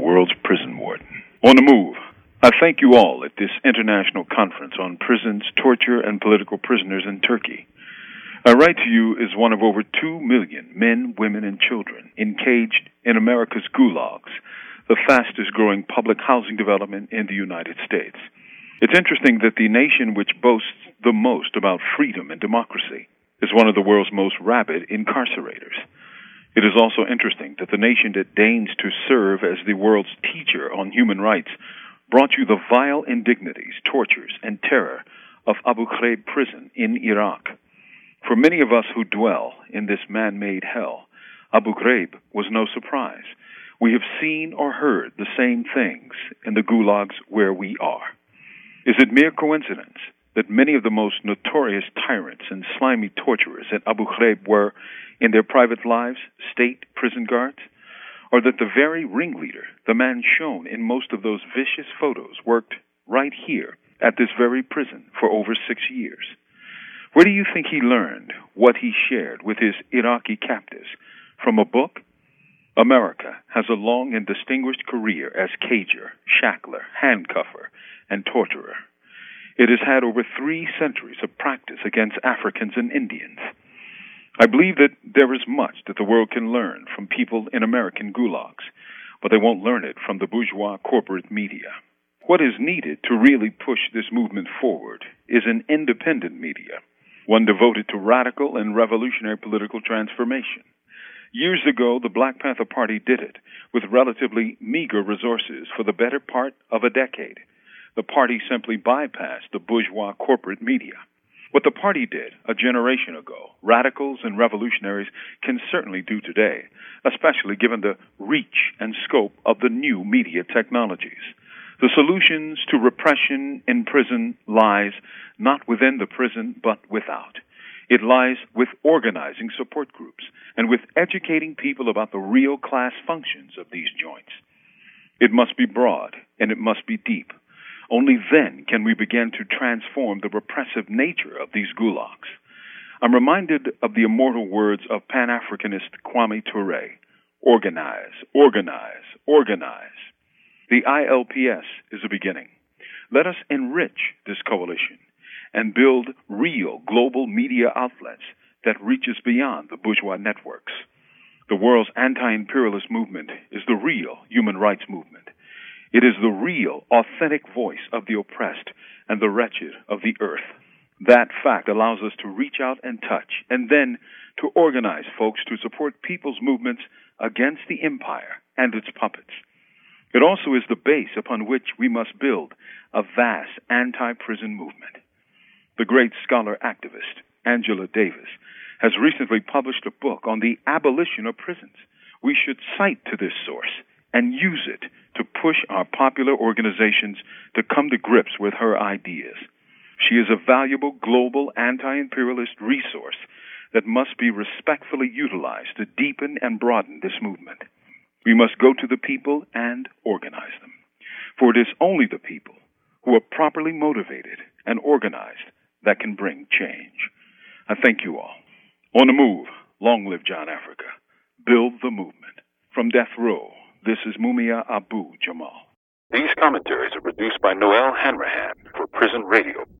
world's prison warden. On the move, I thank you all at this international conference on prisons, torture, and political prisoners in Turkey. I write to you as one of over 2 million men, women, and children encaged in America's gulags, the fastest growing public housing development in the United States. It's interesting that the nation which boasts the most about freedom and democracy is one of the world's most rabid incarcerators. It is also interesting that the nation that deigns to serve as the world's teacher on human rights brought you the vile indignities, tortures, and terror of Abu Ghraib prison in Iraq. For many of us who dwell in this man-made hell, Abu Ghraib was no surprise. We have seen or heard the same things in the gulags where we are. Is it mere coincidence that many of the most notorious tyrants and slimy torturers at Abu Ghraib were, in their private lives, state prison guards? Or that the very ringleader, the man shown in most of those vicious photos, worked right here at this very prison for over 6 years? Where do you think he learned what he shared with his Iraqi captives? From a book? America has a long and distinguished career as cager, shackler, handcuffer, and torturer. It has had over 3 centuries of practice against Africans and Indians. I believe that there is much that the world can learn from people in American gulags, but they won't learn it from the bourgeois corporate media. What is needed to really push this movement forward is an independent media, one devoted to radical and revolutionary political transformation. Years ago, the Black Panther Party did it with relatively meager resources for the better part of a decade. The party simply bypassed the bourgeois corporate media. What the party did a generation ago, radicals and revolutionaries can certainly do today, especially given the reach and scope of the new media technologies. The solutions to repression in prison lies not within the prison, but without. It lies with organizing support groups and with educating people about the real class functions of these joints. It must be broad and it must be deep. Only then can we begin to transform the repressive nature of these gulags. I'm reminded of the immortal words of Pan-Africanist Kwame Ture: organize, organize, organize. The ILPS is a beginning. Let us enrich this coalition and build real global media outlets that reaches beyond the bourgeois networks. The world's anti-imperialist movement is the real human rights movement. It is the real, authentic voice of the oppressed and the wretched of the earth. That fact allows us to reach out and touch, and then to organize folks to support people's movements against the empire and its puppets. It also is the base upon which we must build a vast anti-prison movement. The great scholar-activist, Angela Davis, has recently published a book on the abolition of prisons. We should cite to this source and use it to push our popular organizations to come to grips with her ideas. She is a valuable global anti-imperialist resource that must be respectfully utilized to deepen and broaden this movement. We must go to the people and organize them, for it is only the people who are properly motivated and organized that can bring change. I thank you all. On the move, long live John Africa. Build the movement. From Death Row, this is Mumia Abu Jamal. These commentaries are produced by Noel Hanrahan for Prison Radio.